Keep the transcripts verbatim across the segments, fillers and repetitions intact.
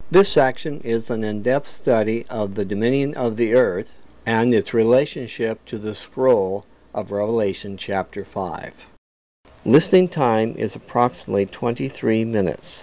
This section is an in-depth study of the dominion of the earth and its relationship to the scroll of Revelation chapter five. Listening time is approximately twenty-three minutes.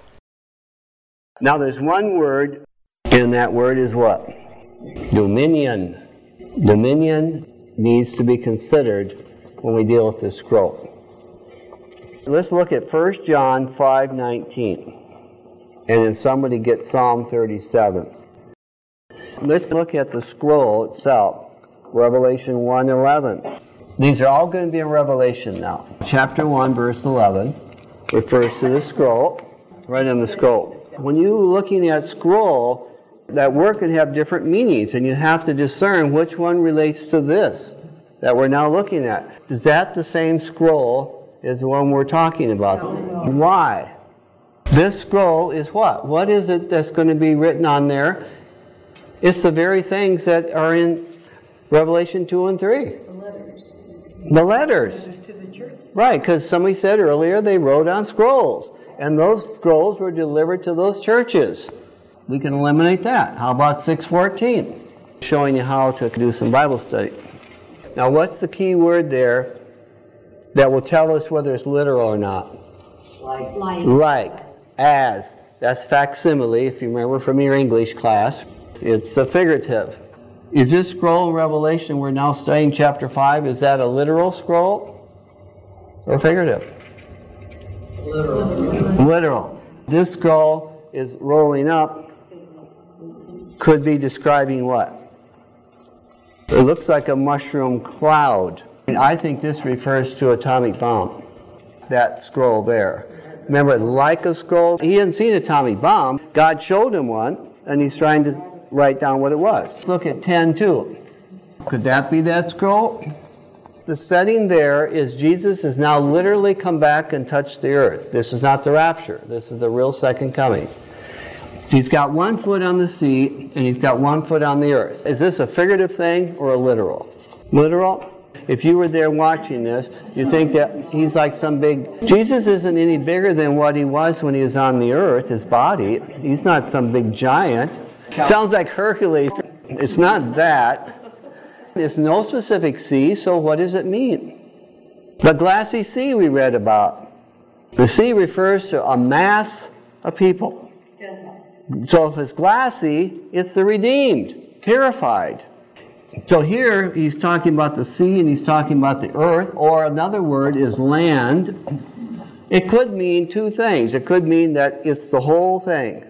Now there's one word, and that word is what? Dominion. Dominion needs to be considered when we deal with this scroll. Let's look at First John five nineteen. And then somebody get Psalm thirty-seven. Let's look at the scroll itself. Revelation one eleven. These are all going to be in Revelation now. Chapter one, verse eleven refers to the scroll, right on the scroll. When you're looking at scroll, that word can have different meanings, and you have to discern which one relates to this that we're now looking at. Is that the same scroll as the one we're talking about? Why? This scroll is what? What is it that's going to be written on there? It's the very things that are in Revelation two and three. The letters. The letters. Letters to the church. Right, because somebody said earlier they wrote on scrolls. And those scrolls were delivered to those churches. We can eliminate that. How about six fourteen? Showing you how to do some Bible study. Now what's the key word there that will tell us whether it's literal or not? Like. Like. Like. As. That's facsimile, if you remember from your English class. It's a figurative. Is this scroll in Revelation we're now studying chapter five, is that a literal scroll or figurative? Literal. Literal. This scroll is rolling up. Could be describing what? It looks like a mushroom cloud. And I think this refers to atomic bomb. That scroll there. Remember, like a scroll, he hadn't seen an atomic bomb. God showed him one, and he's trying to write down what it was. Look at ten two. Could that be that scroll? The setting there is Jesus has now literally come back and touched the earth. This is not the rapture. This is the real second coming. He's got one foot on the sea, and he's got one foot on the earth. Is this a figurative thing or a literal? Literal? If you were there watching this, you think that he's like some big... Jesus isn't any bigger than what he was when he was on the earth, his body. He's not some big giant. Sounds like Hercules. It's not that. There's no specific sea, so what does it mean? The glassy sea we read about. The sea refers to a mass of people. So if it's glassy, it's the redeemed, terrified. So here he's talking about the sea and he's talking about the earth, or another word is land. It could mean two things. It could mean that it's the whole thing.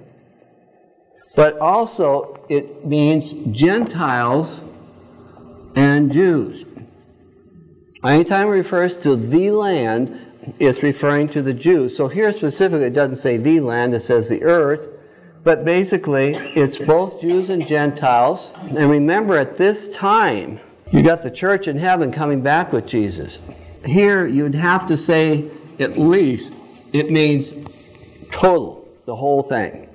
But also it means Gentiles and Jews. Anytime it refers to the land, it's referring to the Jews. So here specifically it doesn't say the land, it says the earth. But basically, it's both Jews and Gentiles. And remember, at this time, you got the church in heaven coming back with Jesus. Here, you'd have to say, at least, it means total, the whole thing.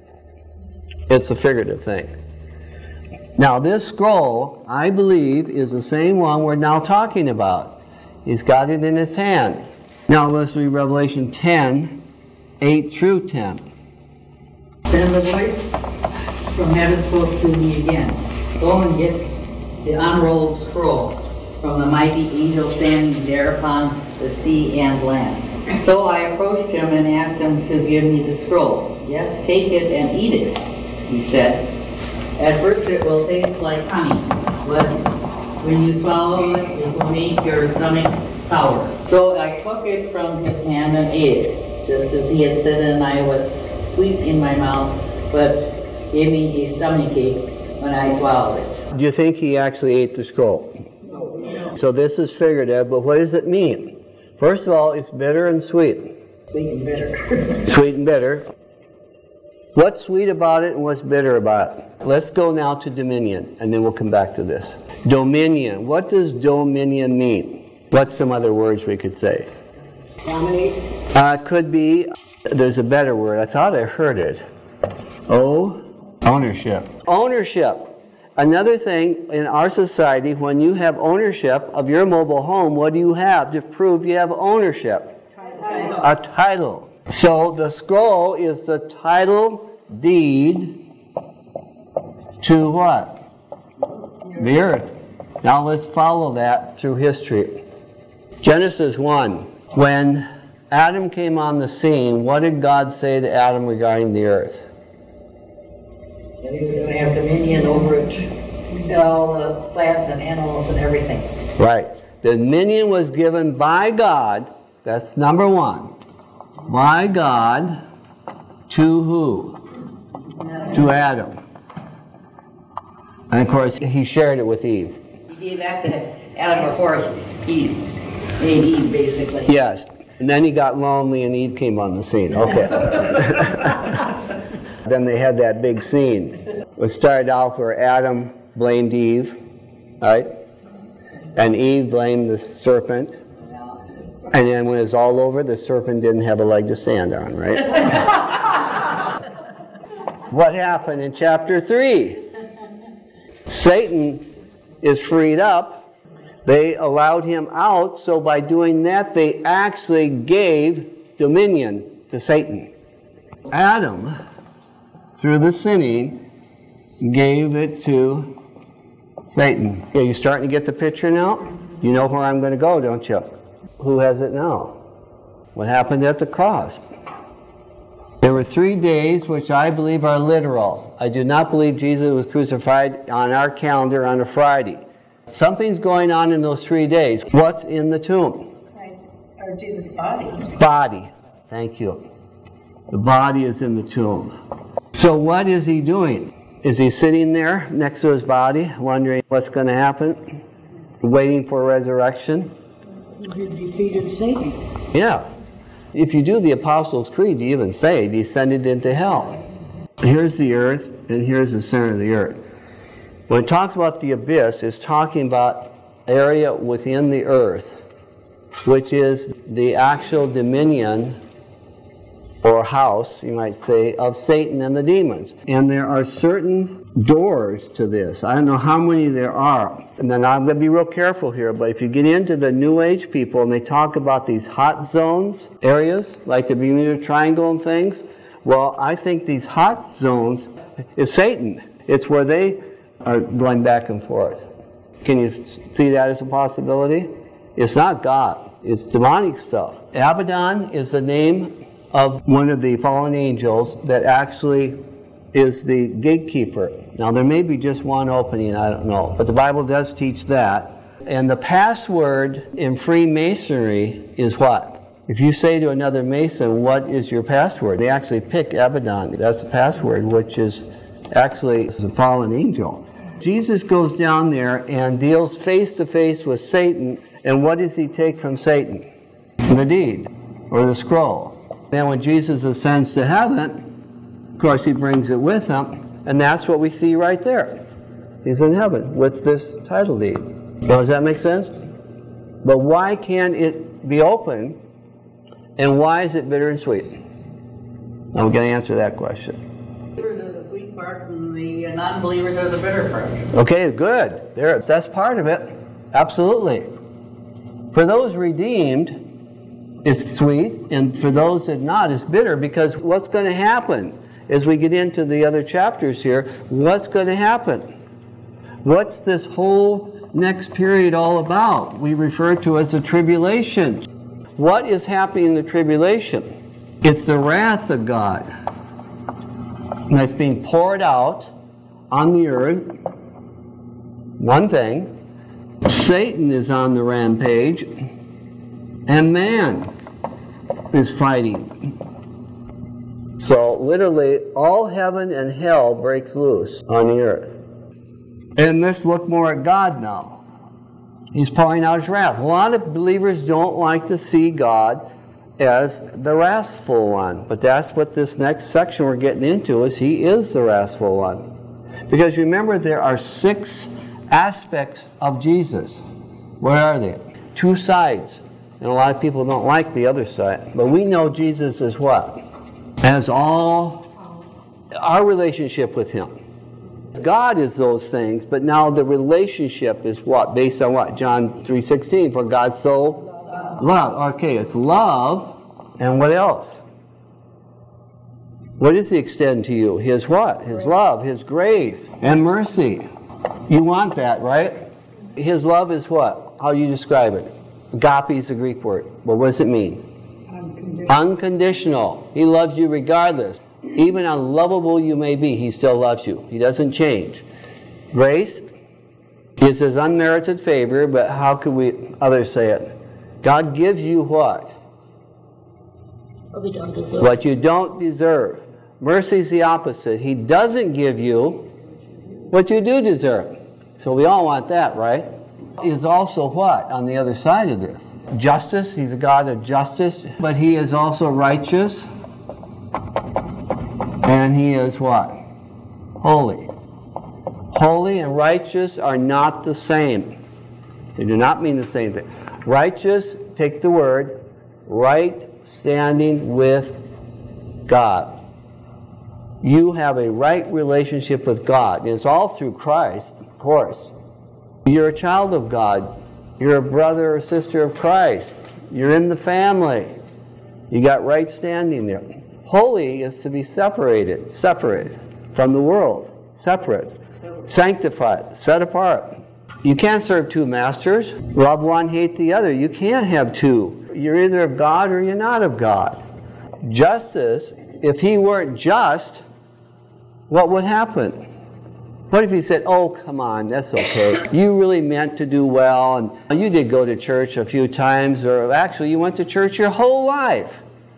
It's a figurative thing. Now, this scroll, I believe, is the same one we're now talking about. He's got it in his hand. Now, let's read Revelation ten, eight through ten. Then the voice from heaven spoke to me again. Go and get the unrolled scroll from the mighty angel standing there upon the sea and land. So I approached him and asked him to give me the scroll. Yes, take it and eat it, he said. At first it will taste like honey, but when you swallow it, it will make your stomach sour. So I took it from his hand and ate it, just as he had said, and I was sweet in my mouth, but gave me a stomachache when I swallowed it. Do you think he actually ate the scroll? No, no. So this is figurative, but what does it mean? First of all, it's bitter and sweet. Sweet and bitter. Sweet and bitter. What's sweet about it and what's bitter about it? Let's go now to dominion, and then we'll come back to this. Dominion. What does dominion mean? What's some other words we could say? Dominate. Uh, could be, there's a better word. I thought I heard it. Oh, ownership. Ownership. Another thing in our society, when you have ownership of your mobile home, what do you have to prove you have ownership? Title. A title. So the scroll is the title deed to what? The earth. Now let's follow that through history. Genesis one. When Adam came on the scene, what did God say to Adam regarding the earth? That he was going to have dominion over it, all the plants and animals and everything. Right. Dominion was given by God, that's number one, by God to who? To Adam. And of course, he shared it with Eve. He gave that to Adam before he made Eve, basically. Yes. And then he got lonely and Eve came on the scene. Okay. Then they had that big scene. It started out where Adam blamed Eve, right? And Eve blamed the serpent. And then when it was all over, the serpent didn't have a leg to stand on, right? What happened in chapter three? Satan is freed up. They allowed him out, so by doing that, they actually gave dominion to Satan. Adam, through the sinning, gave it to Satan. Are you starting to get the picture now? You know where I'm going to go, don't you? Who has it now? What happened at the cross? There were three days which I believe are literal. I do not believe Jesus was crucified on our calendar on a Friday. Something's going on in those three days. What's in the tomb? Christ, or Jesus' body. Body. Thank you. The body is in the tomb. So what is he doing? Is he sitting there next to his body, wondering what's going to happen? Waiting for resurrection? He defeated Satan. Yeah. If you do the Apostles' Creed, you even say, descended into hell. Here's the earth, and here's the center of the earth. When it talks about the abyss, it's talking about area within the earth, which is the actual dominion or house, you might say, of Satan and the demons. And there are certain doors to this. I don't know how many there are. And then I'm going to be real careful here, but if you get into the New Age people and they talk about these hot zones, areas, like the Bermuda Triangle and things, well, I think these hot zones is Satan. It's where they are going back and forth. Can you see that as a possibility? It's not God. It's demonic stuff. Abaddon is the name of one of the fallen angels that actually is the gatekeeper. Now, there may be just one opening, I don't know, but the Bible does teach that. And the password in Freemasonry is what? If you say to another Mason, what is your password? They actually pick Abaddon. That's the password, which is actually the fallen angel. Jesus goes down there and deals face to face with Satan, and what does he take from Satan? The deed, or the scroll. Then when Jesus ascends to heaven, of course he brings it with him, and that's what we see right there. He's in heaven with this title deed. Now, does that make sense? But why can't it be open, and why is it bitter and sweet? I'm going to answer that question. Believers are the sweet part, and the non-believers are the bitter part. Okay, good. There, that's part of it. Absolutely. For those redeemed, it's sweet, and for those that not, it's bitter, because what's going to happen as we get into the other chapters here? What's going to happen? What's this whole next period all about? We refer to as the tribulation. What is happening in the tribulation? It's the wrath of God that's being poured out on the earth. One thing, Satan is on the rampage, and man is fighting. So literally all heaven and hell breaks loose on the earth. And let's look more at God now. He's pouring out his wrath. A lot of believers don't like to see God as the wrathful one. But that's what this next section we're getting into is. He is the wrathful one. Because remember, there are six aspects of Jesus. What are they? Two sides. And a lot of people don't like the other side. But we know Jesus is what? As all our relationship with him. God is those things, but now the relationship is what? Based on what? John three sixteen, for God so loved. Okay, it's love, and what else? What does he extend to you? His what? His love, his grace, and mercy. You want that, right? His love is what? How do you describe it? Agape is the Greek word. Well, what does it mean? Unconditional. Unconditional. He loves you regardless. Even unlovable you may be, he still loves you. He doesn't change. Grace is his unmerited favor, but how could we others say it? God gives you what? What we don't deserve. What you don't deserve. Mercy is the opposite. He doesn't give you what you do deserve. So we all want that, right? Is also what on the other side of this? Justice. He's a God of justice, but he is also righteous. And he is what? Holy. Holy and righteous are not the same. They do not mean the same thing. Righteous, take the word, right standing with God. You have a right relationship with God. And it's all through Christ, of course. You're a child of God. You're a brother or sister of Christ. You're in the family. You got right standing there. Holy is to be separated, separate from the world, separate, sanctified, set apart. You can't serve two masters. Love one, hate the other. You can't have two. You're either of God or you're not of God. Justice, if he weren't just, what would happen? What if he said, oh, come on, that's okay. You really meant to do well, and you did go to church a few times, or actually you went to church your whole life.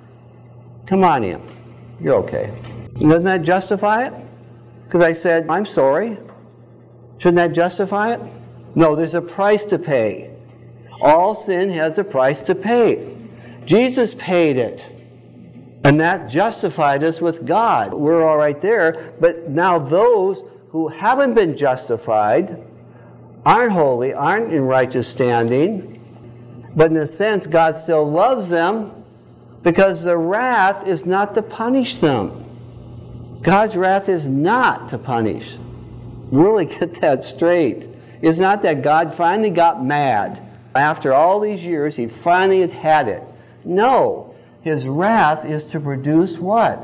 Come on in. You're okay. Doesn't that justify it? Because I said, I'm sorry. Shouldn't that justify it? No, there's a price to pay. All sin has a price to pay. Jesus paid it. And that justified us with God. We're all right there. But now those who haven't been justified, aren't holy, aren't in righteous standing, but in a sense God still loves them because the wrath is not to punish them. God's wrath is not to punish. Really get that straight. It's not that God finally got mad. After all these years, he finally had had it. No. His wrath is to produce what?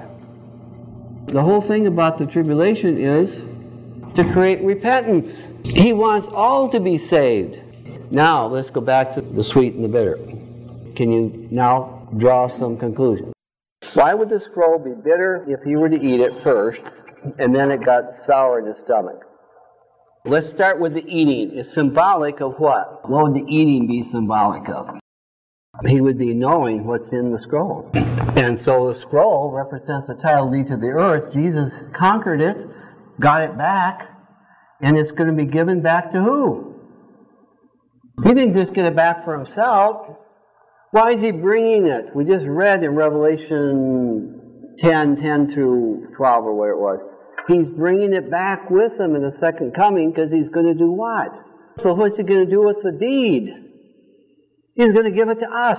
The whole thing about the tribulation is to create repentance. He wants all to be saved. Now, let's go back to the sweet and the bitter. Can you now draw some conclusions? Why would the scroll be bitter if he were to eat it first, and then it got sour in his stomach? Let's start with the eating. It's symbolic of what? What would the eating be symbolic of? He would be knowing what's in the scroll. And so the scroll represents the title deed to the earth. Jesus conquered it, got it back, and it's going to be given back to who? He didn't just get it back for himself. Why is he bringing it? We just read in Revelation ten, ten through twelve or what it was. He's bringing it back with him in the second coming because he's going to do what? So what's he going to do with the deed? He's going to give it to us.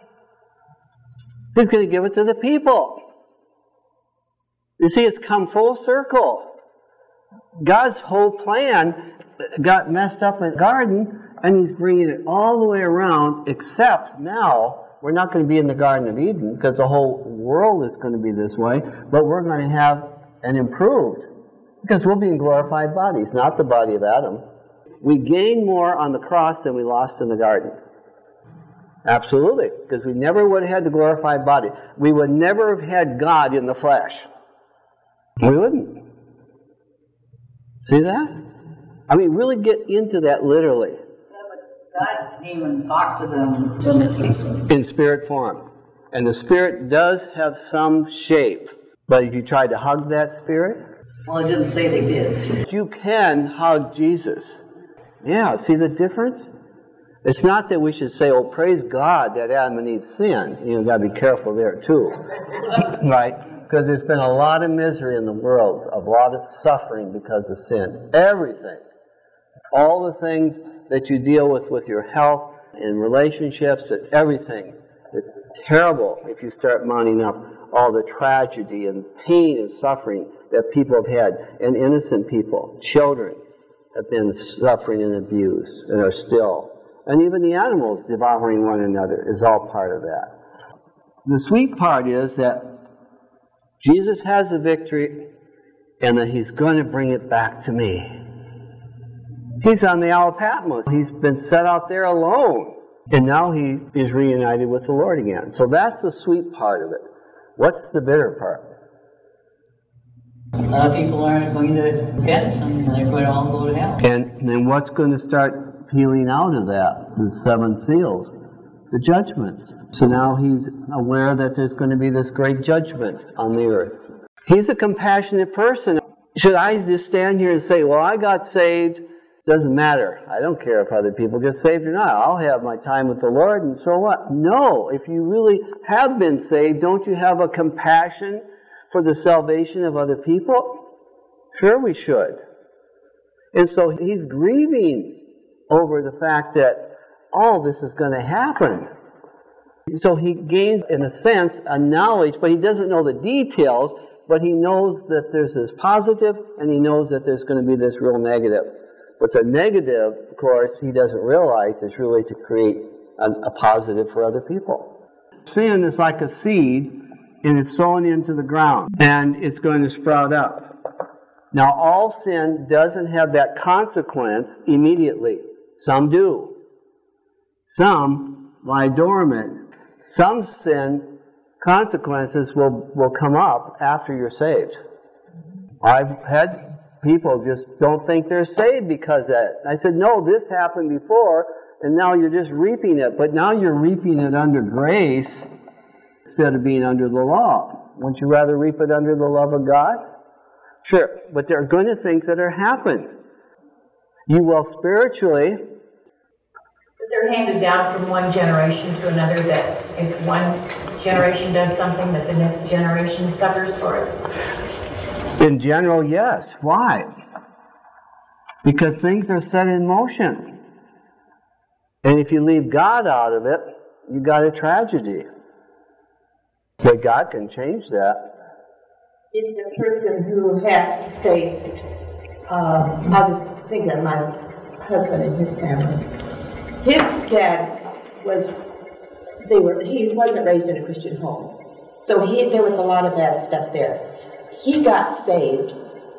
He's going to give it to the people. You see, it's come full circle. God's whole plan got messed up in the garden, and he's bringing it all the way around, except now we're not going to be in the Garden of Eden because the whole world is going to be this way, but we're going to have an improved, because we'll be in glorified bodies, not the body of Adam. We gain more on the cross than we lost in the garden. Absolutely, because we never would have had the glorified body. We would never have had God in the flesh. We wouldn't. See that? I mean, really get into that literally. God came and talked to them in this season. In spirit form. And the spirit does have some shape. But if you tried to hug that spirit... Well, it didn't say they did. You can hug Jesus. Yeah, see the difference? It's not that we should say, oh, praise God that Adam and Eve sinned. You know, got to be careful there, too. Right? Because there's been a lot of misery in the world, a lot of suffering because of sin. Everything. All the things that you deal with with your health and relationships and everything. It's terrible if you start mounting up all the tragedy and pain and suffering that people have had, and innocent people, children, have been suffering and abused and are still. And even the animals devouring one another is all part of that. The sweet part is that Jesus has the victory, and that He's going to bring it back to me. He's on the Isle of Patmos. He's been set out there alone. And now he is reunited with the Lord again. So that's the sweet part of it. What's the bitter part? A lot of people aren't going to repent, and they're going to all go to hell. And then what's going to start peeling out of that? The seven seals. The judgments. So now he's aware that there's going to be this great judgment on the earth. He's a compassionate person. Should I just stand here and say, well, I got saved, doesn't matter. I don't care if other people get saved or not. I'll have my time with the Lord, and so what? No, if you really have been saved, don't you have a compassion for the salvation of other people? Sure we should. And so he's grieving over the fact that all this is going to happen. So he gains, in a sense, a knowledge, but he doesn't know the details, but he knows that there's this positive, and he knows that there's going to be this real negative. But the negative, of course, he doesn't realize is really to create a, a positive for other people. Sin is like a seed, and it's sown into the ground, and it's going to sprout up. Now, all sin doesn't have that consequence immediately. Some do. Some lie dormant. Some sin consequences will, will come up after you're saved. I've had people just don't think they're saved because of that. I said, no, this happened before, and now you're just reaping it. But now you're reaping it under grace instead of being under the law. Wouldn't you rather reap it under the love of God? Sure, but there are going to things that are happen. You will spiritually. But they're handed down from one generation to another, that if one generation does something, that the next generation suffers for it. In general, yes. Why? Because things are set in motion. And if you leave God out of it, you got a tragedy. But God can change that. If the person who had, say, uh, I'll just think of my husband and his family. His dad was, they were, he wasn't raised in a Christian home. So he, there was a lot of bad stuff there. He got saved.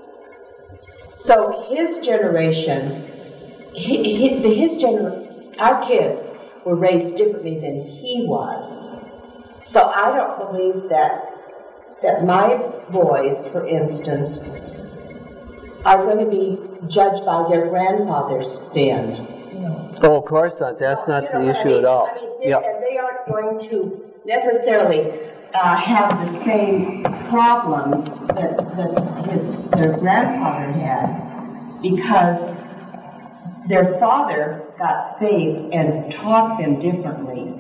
So his generation, he, he, his gener, our kids were raised differently than he was. So I don't believe that that my boys, for instance, are going to be judged by their grandfather's sin. No. Oh, of course not. That's not you know the issue I mean? at all. I mean, they, yep. and they aren't going to necessarily uh, have the same problems that, that his, their grandfather had, because their father got saved and taught them differently.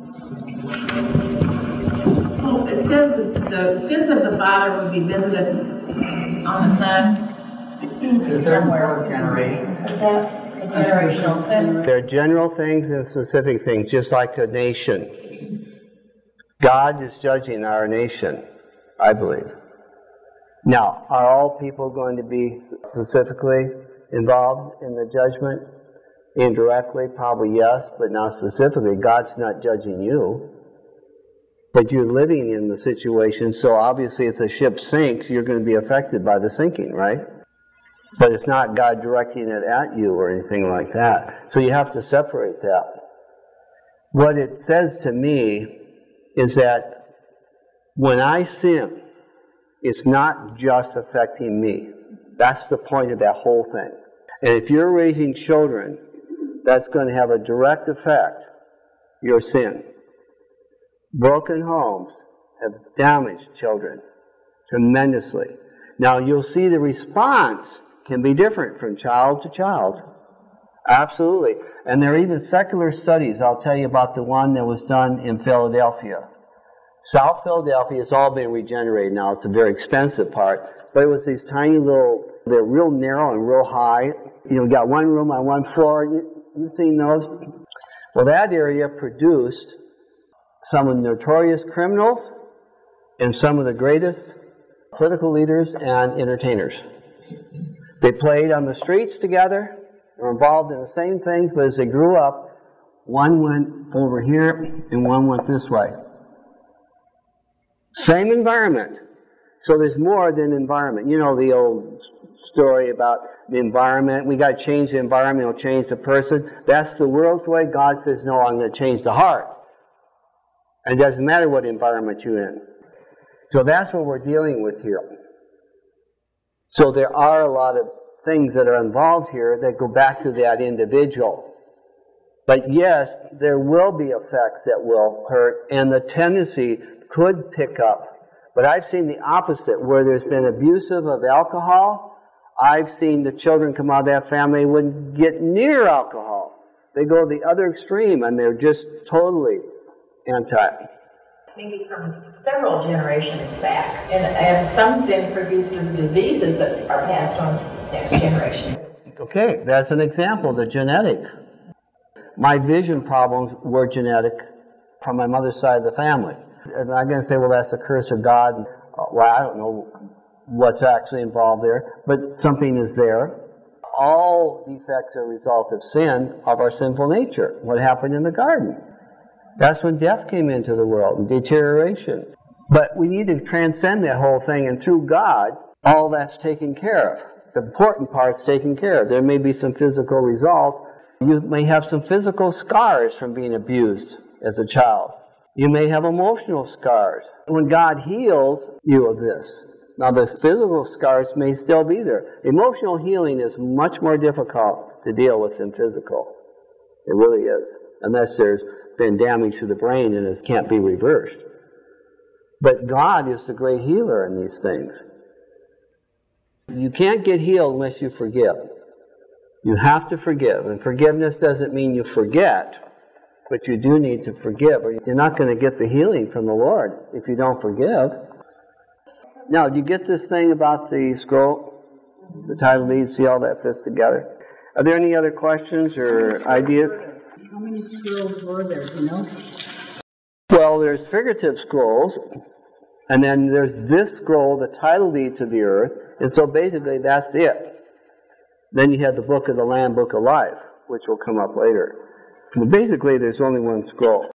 Well, it says that the sins of the father would be visited on the son. The third and fourth generation. Is that a generational sin? There are general things and specific things, just like a nation. God is judging our nation, I believe. Now, are all people going to be specifically involved in the judgment? Indirectly, probably yes, but not specifically. God's not judging you. But you're living in the situation, so obviously if the ship sinks, you're going to be affected by the sinking, right? But it's not God directing it at you or anything like that. So you have to separate that. What it says to me is that when I sin, it's not just affecting me. That's the point of that whole thing. And if you're raising children, that's going to have a direct effect, your sin. Broken homes have damaged children tremendously. Now you'll see the response can be different from child to child. Absolutely. And there are even secular studies. I'll tell you about the one that was done in Philadelphia. South Philadelphia has all been regenerated now. It's a very expensive part. But it was these tiny little, they're real narrow and real high. You know, got one room on one floor. You, you've seen those? Well, that area produced some of the notorious criminals and some of the greatest political leaders and entertainers. They played on the streets together, they were involved in the same things, but as they grew up, one went over here and one went this way. Same environment, So there's more than environment. You know the old story about the environment. We got to change the environment, it'll change the person. That's the world's way. God says, no, I'm going to change the heart. And it doesn't matter what environment you're in. So that's what we're dealing with here. So there are a lot of things that are involved here that go back to that individual. But yes, there will be effects that will hurt, and the tendency could pick up. But I've seen the opposite, where there's been abusive of alcohol. I've seen the children come out of that family and wouldn't get near alcohol. They go to the other extreme, and they're just totally anti. Maybe from several generations back. And, and some sin produces diseases that are passed on to the next generation. Okay, that's an example, the genetic. My vision problems were genetic from my mother's side of the family. And I'm going to say, well, that's the curse of God. Well, I don't know what's actually involved there, but something is there. All defects are a result of sin, of our sinful nature. What happened in the garden? That's when death came into the world, and deterioration. But we need to transcend that whole thing, and through God, all that's taken care of. The important part's taken care of. There may be some physical results. You may have some physical scars from being abused as a child. You may have emotional scars. When God heals you of this, now the physical scars may still be there. Emotional healing is much more difficult to deal with than physical. It really is, unless there's been damage to the brain and it can't be reversed. But God is the great healer in these things. You can't get healed unless you forgive. You have to forgive, and forgiveness doesn't mean you forget, but you do need to forgive, or you're not going to get the healing from the Lord if you don't forgive. Now, do you get this thing about the scroll, the title deed, see how that fits together? Are there any other questions or ideas? How many scrolls were there, do you know? Well, there's figurative scrolls, and then there's this scroll, the title deed to the earth, and so basically that's it. Then you have the Book of the Lamb, Book of Life, which will come up later. But basically, there's only one scroll.